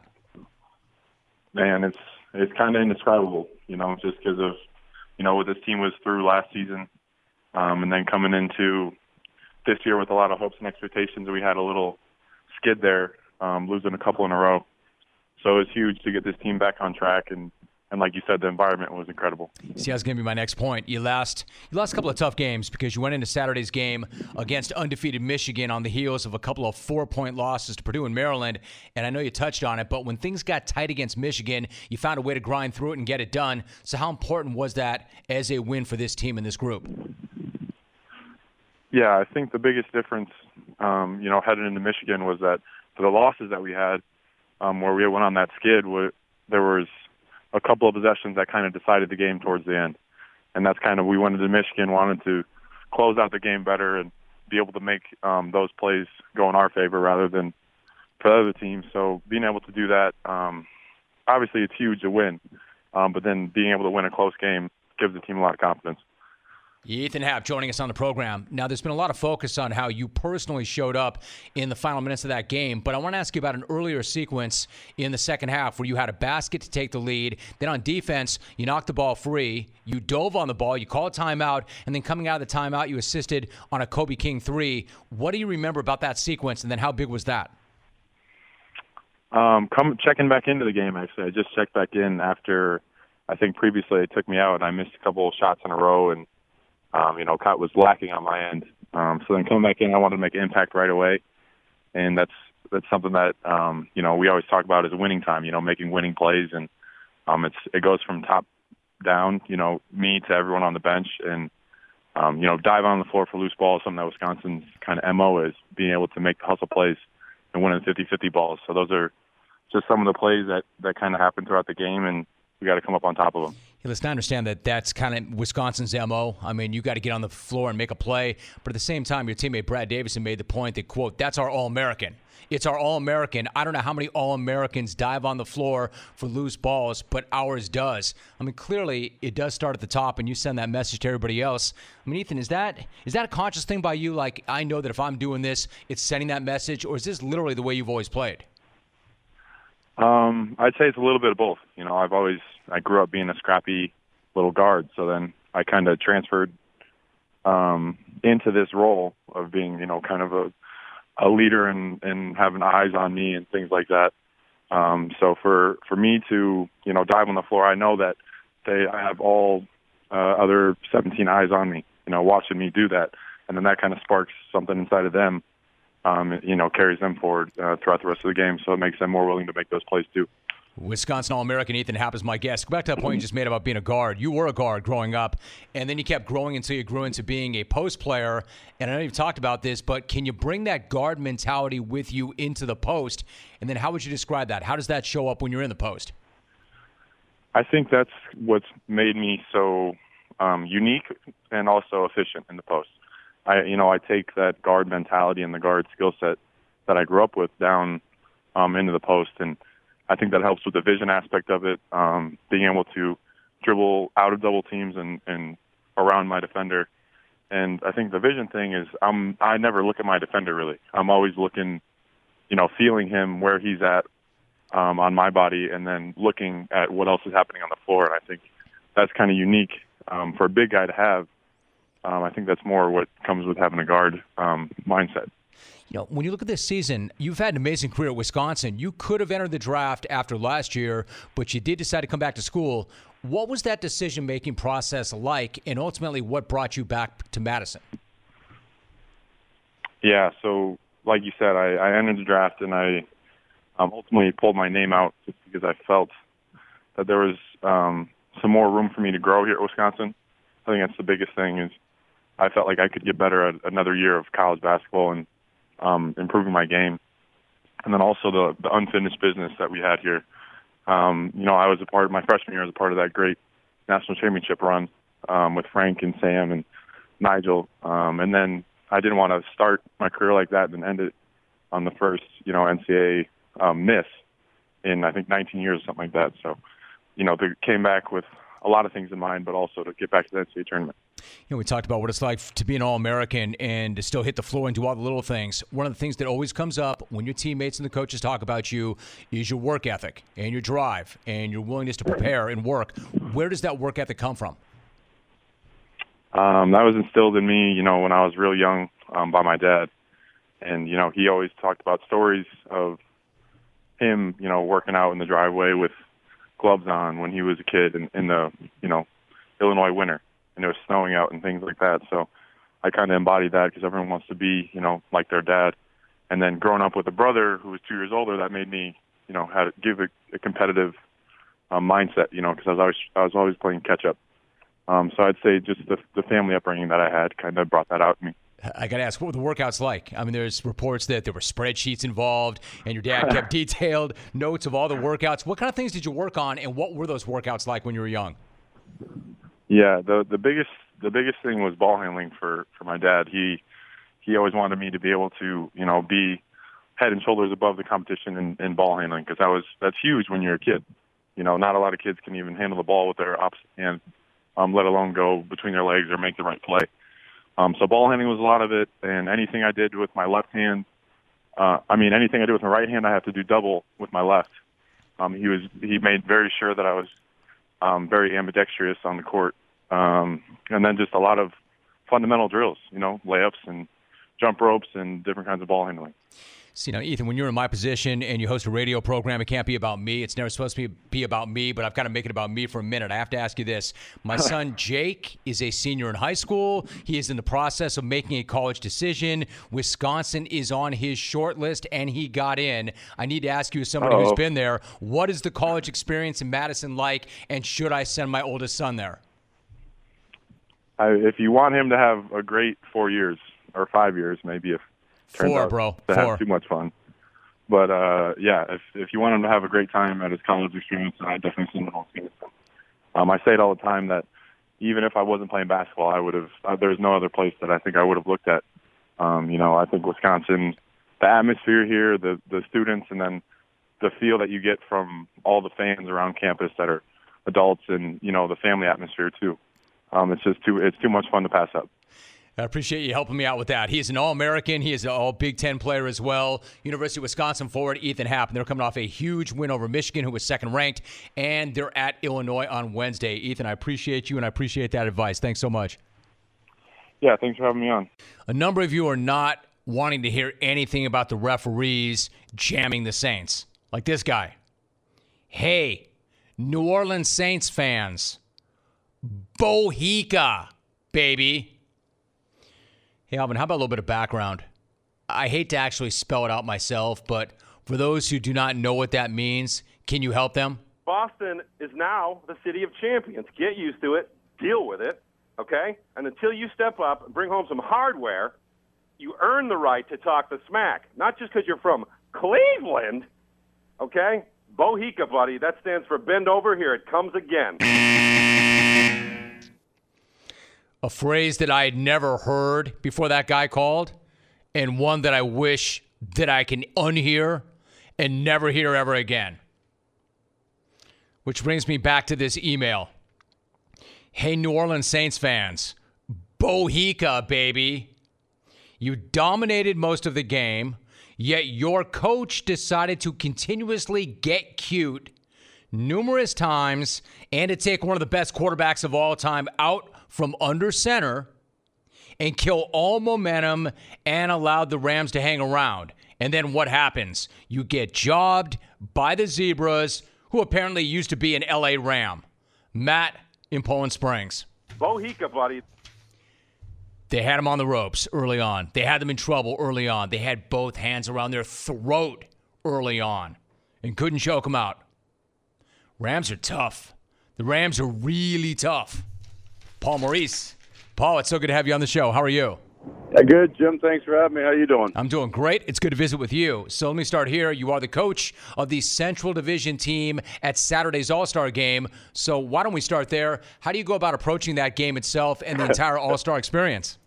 Man, it's kind of indescribable, just because of, what this team was through last season, and then coming into this year with a lot of hopes and expectations. We had a little skid there, losing a couple in a row. So it's huge to get this team back on track, and like you said, the environment was incredible. See, that's going to be my next point. You lost a couple of tough games because you went into Saturday's game against undefeated Michigan on the heels of a couple of 4-point losses to Purdue and Maryland, and I know you touched on it, but when things got tight against Michigan, you found a way to grind through it and get it done. So how important was that as a win for this team and this group? Yeah, I think the biggest difference, heading into Michigan was that for the losses that we had, where we went on that skid, there was a couple of possessions that kind of decided the game towards the end. And that's kind of, we went into Michigan, wanted to close out the game better and be able to make those plays go in our favor rather than for the other team. So being able to do that, obviously it's huge to win, but then being able to win a close game gives the team a lot of confidence. Ethan Happ joining us on the program. Now, there's been a lot of focus on how you personally showed up in the final minutes of that game, but I want to ask you about an earlier sequence in the second half where you had a basket to take the lead. Then on defense, you knocked the ball free. You dove on the ball. You called a timeout, and then coming out of the timeout, you assisted on a Kobe King three. What do you remember about that sequence, and then how big was that? Checking back into the game, actually. I just checked back in after, I think previously they took me out, and I missed a couple of shots in a row, and Cut was lacking on my end. So then coming back in, I wanted to make an impact right away. And that's something that, we always talk about as winning time, making winning plays. And it goes from top down, me to everyone on the bench. And, dive on the floor for loose balls, something that Wisconsin's kind of MO is, being able to make the hustle plays and winning 50-50 balls. So those are just some of the plays that kind of happen throughout the game, and we got to come up on top of them. Hey, listen, I understand that that's kind of Wisconsin's MO. I mean, you got to get on the floor and make a play. But at the same time, your teammate Brad Davison made the point that, quote, that's our All-American. It's our All-American. I don't know how many All-Americans dive on the floor for loose balls, but ours does. I mean, clearly it does start at the top, and you send that message to everybody else. I mean, Ethan, is that a conscious thing by you? Like, I know that if I'm doing this, it's sending that message, or is this literally the way you've always played? I'd say it's a little bit of both. I grew up being a scrappy little guard, so then I kind of transferred into this role of being, kind of a leader and having eyes on me and things like that. So for me to, dive on the floor, I know that I have all other 17 eyes on me, watching me do that, and then that kind of sparks something inside of them. Carries them forward throughout the rest of the game, so it makes them more willing to make those plays too. Wisconsin All-American Ethan Happ is my guest. Go back to that point you just made about being a guard. You were a guard growing up, and then you kept growing until you grew into being a post player. And I know you've talked about this, but can you bring that guard mentality with you into the post? And then how would you describe that? How does that show up when you're in the post? I think that's what's made me so unique and also efficient in the post. I take that guard mentality and the guard skill set that I grew up with down into the post, and I think that helps with the vision aspect of it, being able to dribble out of double teams and around my defender. And I think the vision thing is I never look at my defender really. I'm always looking, feeling him where he's at on my body, and then looking at what else is happening on the floor. And I think that's kind of unique for a big guy to have. I think that's more what comes with having a guard mindset. When you look at this season, you've had an amazing career at Wisconsin. You could have entered the draft after last year, but you did decide to come back to school. What was that decision-making process like, and ultimately what brought you back to Madison? Yeah, so like you said, I entered the draft, and I ultimately pulled my name out just because I felt that there was some more room for me to grow here at Wisconsin. I think that's the biggest thing is I felt like I could get better at another year of college basketball and improving my game. And then also the unfinished business that we had here. I was my freshman year, I was a part of that great national championship run with Frank and Sam and Nigel. And then I didn't want to start my career like that and end it on the first, NCAA miss in, I think, 19 years or something like that. So, they came back with a lot of things in mind, but also to get back to the NCAA tournament. We talked about what it's like to be an All-American and to still hit the floor and do all the little things. One of the things that always comes up when your teammates and the coaches talk about you is your work ethic and your drive and your willingness to prepare and work. Where does that work ethic come from? That was instilled in me, when I was real young by my dad. And, he always talked about stories of him, working out in the driveway with gloves on when he was a kid in the, Illinois winter. And it was snowing out and things like that. So I kind of embodied that because everyone wants to be, like their dad. And then growing up with a brother who was 2 years older, that made me, had to give a competitive mindset, because I was always playing catch up. So I'd say just the family upbringing that I had kind of brought that out in me. I got to ask, what were the workouts like? I mean, there's reports that there were spreadsheets involved, and your dad kept detailed notes of all the workouts. What kind of things did you work on, and what were those workouts like when you were young? Yeah, the biggest thing was ball handling for my dad. He he always wanted me to be able to, be head and shoulders above the competition in ball handling, because that's huge when you're a kid. Not a lot of kids can even handle the ball with their opposite hand, let alone go between their legs or make the right play. So ball handling was a lot of it, and anything I did with my left hand, anything I do with my right hand, I have to do double with my left. He made very sure that I was very ambidextrous on the court, and then just a lot of fundamental drills, layups and jump ropes and different kinds of ball handling. So, Ethan, when you're in my position and you host a radio program, it can't be about me. It's never supposed to be about me, but I've got to make it about me for a minute. I have to ask you this. My son, Jake, is a senior in high school. He is in the process of making a college decision. Wisconsin is on his short list, and he got in. I need to ask you, as somebody who's been there, what is the college experience in Madison like, and should I send my oldest son there? If you want him to have a great 4 years, or 5 years, maybe, if turns out to have too much fun. But, if you want him to have a great time at his college experience, I definitely send him to Wisconsin. I say it all the time that even if I wasn't playing basketball, I would have. There's no other place that I think I would have looked at. I think Wisconsin, the atmosphere here, the students, and then the feel that you get from all the fans around campus that are adults, and the family atmosphere too. It's too much fun to pass up. I appreciate you helping me out with that. He's an All-American. He is an All-Big Ten player as well. University of Wisconsin forward Ethan Happ. They're coming off a huge win over Michigan, who was second-ranked, and they're at Illinois on Wednesday. Ethan, I appreciate you, and I appreciate that advice. Thanks so much. Yeah, thanks for having me on. A number of you are not wanting to hear anything about the referees jamming the Saints, like this guy. Hey, New Orleans Saints fans, Bohica, baby. Hey, Alvin, how about a little bit of background? I hate to actually spell it out myself, but for those who do not know what that means, can you help them? Boston is now the city of champions. Get used to it. Deal with it, okay? And until you step up and bring home some hardware, you earn the right to talk the smack. Not just because you're from Cleveland, okay? Bohica, buddy. That stands for bend over, here it comes again. A phrase that I had never heard before that guy called, and one that I wish that I can unhear and never hear ever again. Which brings me back to this email. Hey, New Orleans Saints fans, Bohica, baby. You dominated most of the game, yet your coach decided to continuously get cute numerous times and to take one of the best quarterbacks of all time out from under center and kill all momentum and allowed the Rams to hang around. And then what happens? You get jobbed by the Zebras, who apparently used to be an LA Ram. Matt in Poland Springs. Bohica, buddy. They had him on the ropes early on. They had them in trouble early on. They had both hands around their throat early on and couldn't choke them out. Rams are tough. The Rams are really tough. Paul Maurice. Paul, it's so good to have you on the show. How are you? Good, Jim. Thanks for having me. How you doing? I'm doing great. It's good to visit with you. So let me start here. You are the coach of the Central Division team at Saturday's All-Star Game. So why don't we start there? How do you go about approaching that game itself and the entire All-Star experience?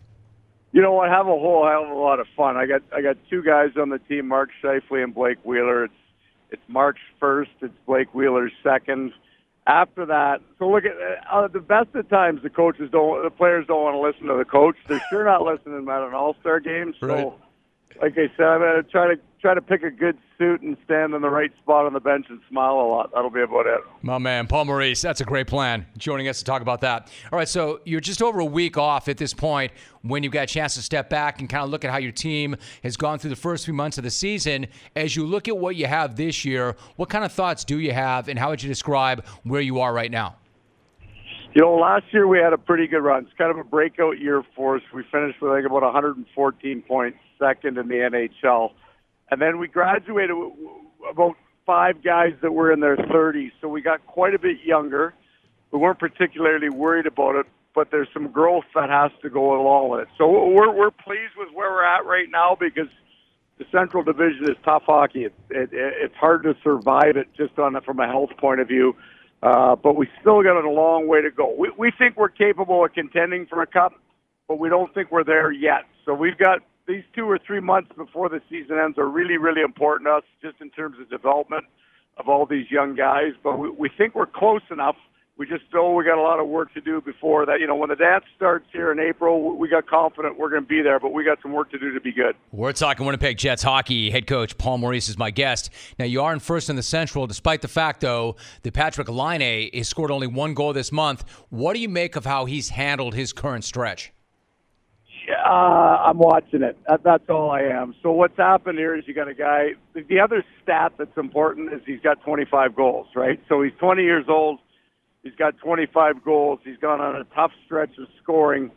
You know, I have a whole hell of a lot of fun. I got two guys on the team, Mark Scheifele and Blake Wheeler. It's Mark's first. It's Blake Wheeler's second. After that, so look at the best of times. The players don't want to listen to the coach. They're sure not listening at an All-Star game. So, right. Like I said, I'm going to try to pick a good suit and stand in the right spot on the bench and smile a lot. That'll be about it. My man, Paul Maurice, that's a great plan. Joining us to talk about that. All right, so you're just over a week off at this point when you've got a chance to step back and kind of look at how your team has gone through the first few months of the season. As you look at what you have this year, what kind of thoughts do you have, and how would you describe where you are right now? You know, last year we had a pretty good run. It's kind of a breakout year for us. We finished with, I think, about 114 points, second in the NHL. And then we graduated with about 5 guys that were in their 30s, so we got quite a bit younger. We weren't particularly worried about it, but there's some growth that has to go along with it. So we're pleased with where we're at right now because the Central Division is tough hockey. It's hard to survive it just from a health point of view, but we still got a long way to go. We think we're capable of contending for a cup, but we don't think we're there yet. So we've got these 2 or 3 months before the season ends are really, really important to us just in terms of development of all these young guys. But we think we're close enough. We just know we got a lot of work to do before that. When the dance starts here in April, we got confident we're going to be there, but we got some work to do to be good. We're talking Winnipeg Jets hockey. Head coach Paul Maurice is my guest. Now, you are in first in the Central, despite the fact, though, that Patrick Laine has scored only 1 goal this month. What do you make of how he's handled his current stretch? I'm watching it. That's all I am. So what's happened here is you got a guy. The other stat that's important is he's got 25 goals, right? So he's 20 years old. He's got 25 goals. He's gone on a tough stretch of scoring.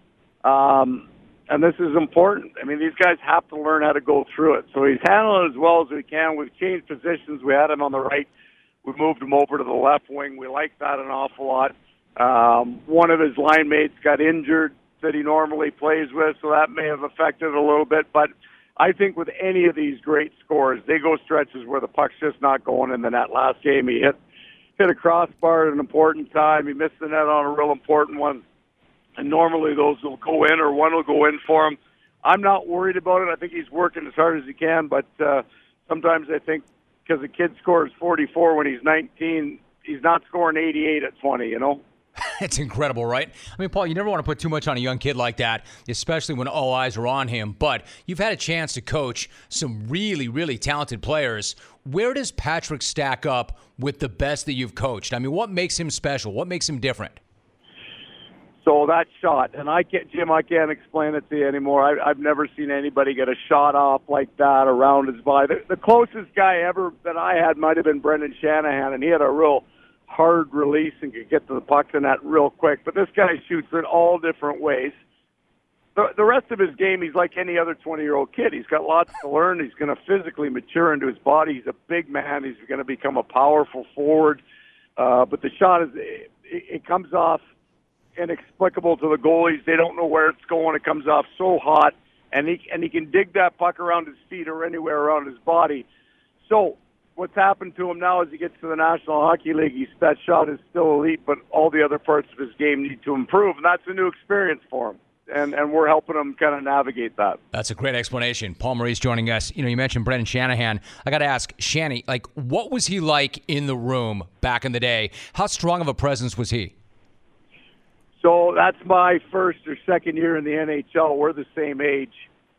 And this is important. I mean, these guys have to learn how to go through it. So he's handling it as well as we can. We've changed positions. We had him on the right. We moved him over to the left wing. We like that an awful lot. One of his line mates got injured that he normally plays with, so that may have affected it a little bit. But I think with any of these great scorers, they go stretches where the puck's just not going in the net. Last game, he hit a crossbar at an important time. He missed the net on a real important one. And normally those will go in or one will go in for him. I'm not worried about it. I think he's working as hard as he can, but sometimes I think because a kid scores 44 when he's 19, he's not scoring 88 at 20, It's incredible, right? I mean, Paul, you never want to put too much on a young kid like that, especially when all eyes are on him. But you've had a chance to coach some really, really talented players. Where does Patrick stack up with the best that you've coached? I mean, what makes him special? What makes him different? So that shot, and I can't explain it to you anymore. I've never seen anybody get a shot off like that around his body. The closest guy ever that I had might have been Brendan Shanahan, and he had a real hard release and could get to the puck in that real quick. But this guy shoots it all different ways. The rest of his game, he's like any other 20-year-old kid. He's got lots to learn. He's going to physically mature into his body. He's a big man. He's going to become a powerful forward. But the shot, it comes off inexplicable to the goalies. They don't know where it's going. It comes off so hot, and he can dig that puck around his feet or anywhere around his body. So what's happened to him now as he gets to the National Hockey League, that shot is still elite, but all the other parts of his game need to improve, and that's a new experience for him. And we're helping him kind of navigate that. That's a great explanation. Paul Maurice joining us. You mentioned Brendan Shanahan. I got to ask, Shanny, what was he like in the room back in the day? How strong of a presence was he? So that's my first or second year in the NHL. We're the same age.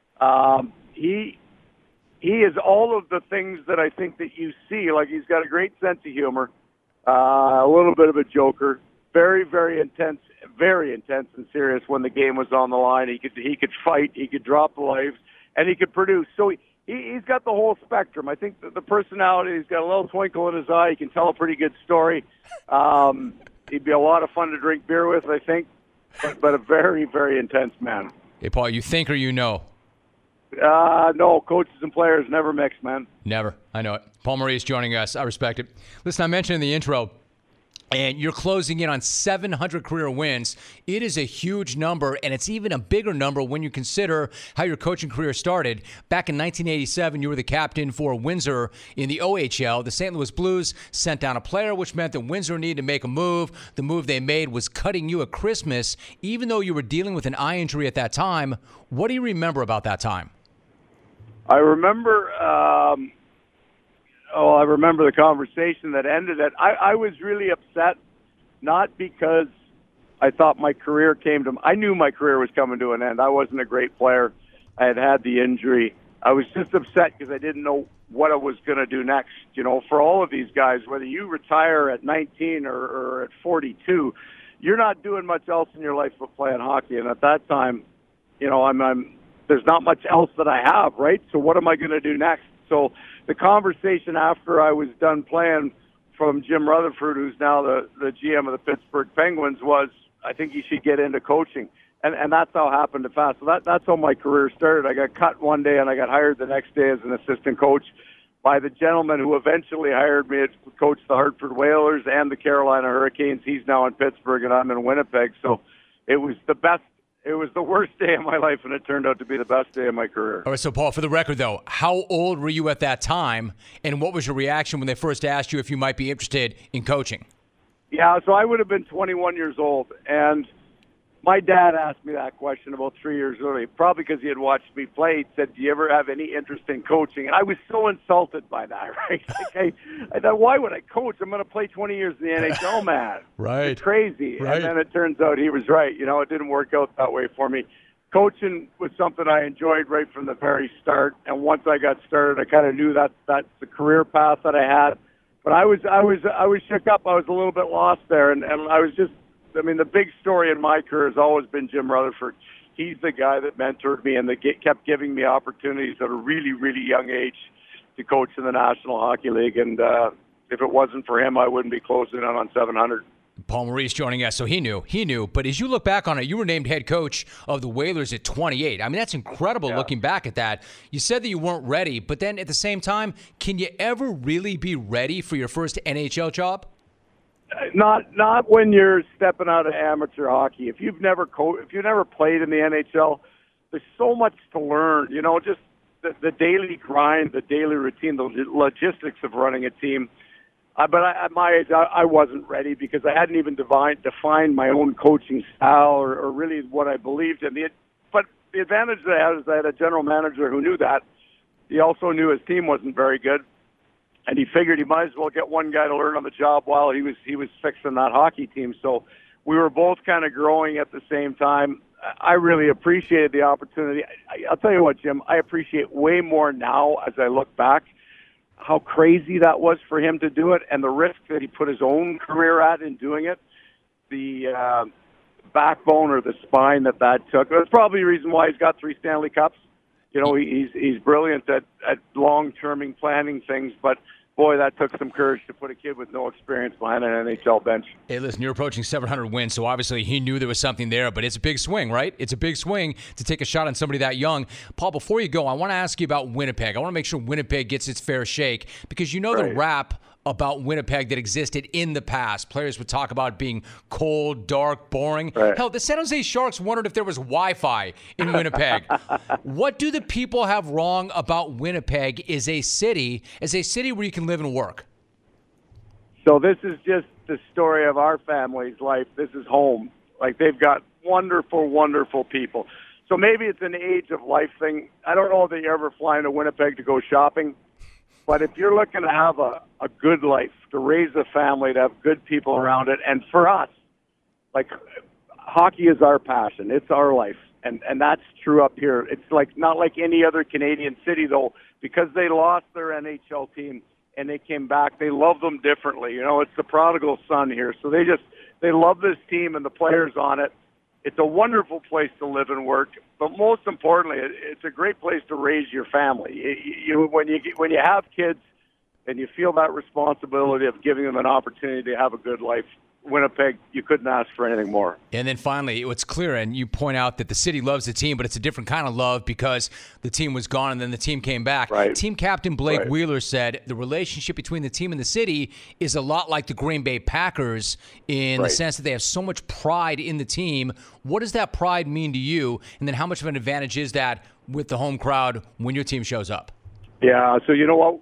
He is all of the things that I think that you see. Like, he's got a great sense of humor, a little bit of a joker, very, very intense and serious when the game was on the line. He could fight, he could drop the lives, and he could produce. So he's got the whole spectrum. I think the personality, he's got a little twinkle in his eye. He can tell a pretty good story. He'd be a lot of fun to drink beer with, I think, but a very, very intense man. Hey, Paul, you think or you know? No, coaches and players never mix, man. Never. I know it. Paul Maurice joining us. I respect it. Listen, I mentioned in the intro, and you're closing in on 700 career wins. It is a huge number, and it's even a bigger number when you consider how your coaching career started. Back in 1987, you were the captain for Windsor in the OHL. The St. Louis Blues sent down a player, which meant that Windsor needed to make a move. The move they made was cutting you at Christmas, even though you were dealing with an eye injury at that time. What do you remember about that time? I remember I remember the conversation that ended it. I was really upset, not because I thought my career I knew my career was coming to an end. I wasn't a great player. I had the injury. I was just upset because I didn't know what I was going to do next. For all of these guys, whether you retire at 19 or at 42, you're not doing much else in your life but playing hockey. And at that time, there's not much else that I have, right? So what am I going to do next? So the conversation after I was done playing from Jim Rutherford, who's now the GM of the Pittsburgh Penguins, was, I think you should get into coaching. And that's how it happened fast. So that's how my career started. I got cut one day, and I got hired the next day as an assistant coach by the gentleman who eventually hired me to coach the Hartford Whalers and the Carolina Hurricanes. He's now in Pittsburgh, and I'm in Winnipeg. So it was the best. It was the worst day of my life, and it turned out to be the best day of my career. All right, so Paul, for the record, though, how old were you at that time, and what was your reaction when they first asked you if you might be interested in coaching? Yeah, so I would have been 21 years old, and My dad asked me that question about 3 years earlier, probably because he had watched me play. He said, do you ever have any interest in coaching? And I was so insulted by that, right? Like, I thought, why would I coach? I'm going to play 20 years in the NHL, man. Right. It's crazy. Right. And then it turns out he was right. You know, it didn't work out that way for me. Coaching was something I enjoyed right from the very start. And once I got started, I kind of knew that's the career path that I had. But I was shook up. I was a little bit lost there. And I was just, I mean, the big story in my career has always been Jim Rutherford. He's the guy that mentored me and that kept giving me opportunities at a really, really young age to coach in the National Hockey League. And if it wasn't for him, I wouldn't be closing in on 700. Paul Maurice joining us. So he knew. But as you look back on it, you were named head coach of the Whalers at 28. I mean, that's incredible looking back at that. You said that you weren't ready, but then at the same time, can you ever really be ready for your first NHL job? Not when you're stepping out of amateur hockey. If you've never played in the NHL, there's so much to learn. You know, just the daily grind, the daily routine, the logistics of running a team. But at my age, I wasn't ready because I hadn't even defined my own coaching style or really what I believed in. But the advantage that I had is I had a general manager who knew that. He also knew his team wasn't very good. And he figured he might as well get one guy to learn on the job while he was fixing that hockey team. So we were both kind of growing at the same time. I really appreciated the opportunity. I'll tell you what, Jim, I appreciate way more now as I look back how crazy that was for him to do it and the risk that he put his own career at in doing it, the backbone or the spine that took. That's probably the reason why he's got 3 Stanley Cups. You know, he's brilliant at long-terming planning things, but boy, that took some courage to put a kid with no experience behind an NHL bench. Hey, listen, you're approaching 700 wins, so obviously he knew there was something there, but it's a big swing, right? It's a big swing to take a shot on somebody that young. Paul, before you go, I want to ask you about Winnipeg. I want to make sure Winnipeg gets its fair shake because you know the rap about Winnipeg that existed in the past. Players would talk about being cold, dark, boring. Right. Hell, the San Jose Sharks wondered if there was Wi-Fi in Winnipeg. What do the people have wrong about Winnipeg as a city where you can live and work? So this is just the story of our family's life. This is home. Like, they've got wonderful, wonderful people. So maybe it's an age of life thing. I don't know if you ever fly into Winnipeg to go shopping. But if you're looking to have a good life, to raise a family, to have good people around it, and for us, like, hockey is our passion. It's our life. And that's true up here. It's like not like any other Canadian city, though, because they lost their NHL team and they came back. They love them differently. You know, it's the prodigal son here. So they love this team and the players on it. It's a wonderful place to live and work, but most importantly, it's a great place to raise your family. When you have kids and you feel that responsibility of giving them an opportunity to have a good life, Winnipeg, you couldn't ask for anything more. And then finally, it's clear, and you point out that the city loves the team, but it's a different kind of love because the team was gone and then the team came back. Right. Team captain Blake Wheeler said the relationship between the team and the city is a lot like the Green Bay Packers in the sense that they have so much pride in the team. What does that pride mean to you? And then how much of an advantage is that with the home crowd when your team shows up? Yeah, so you know what?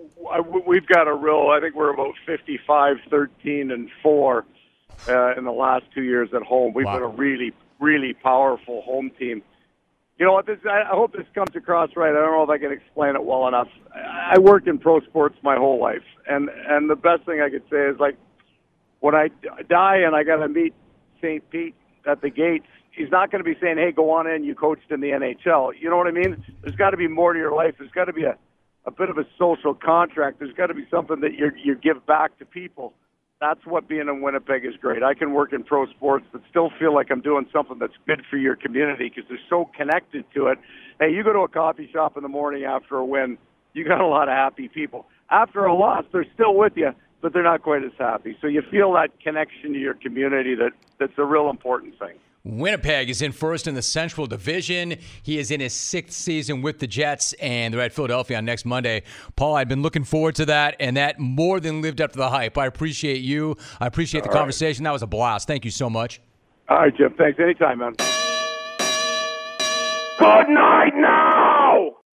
We've got I think we're about 55, 13, and 4 in the last 2 years at home. We've been a really, really powerful home team. You know what? I hope this comes across right. I don't know if I can explain it well enough. I worked in pro sports my whole life, and the best thing I could say is, like, when I die and I got to meet St. Pete at the gates, he's not going to be saying, hey, go on in, you coached in the NHL. You know what I mean? There's got to be more to your life. There's got to be a bit of a social contract. There's got to be something that you give back to people. That's what being in Winnipeg is great. I can work in pro sports but still feel like I'm doing something that's good for your community because they're so connected to it. Hey, you go to a coffee shop in the morning after a win, you got a lot of happy people. After a loss, they're still with you, but they're not quite as happy. So you feel that connection to your community that's a real important thing. Winnipeg is in first in the Central Division. He is in his 6th season with the Jets, and they're at Philadelphia on next Monday. Paul, I've been looking forward to that, and that more than lived up to the hype. I appreciate you. I appreciate the conversation. That was a blast. Thank you so much. All right, Jim. Thanks. Anytime, man. Good night now.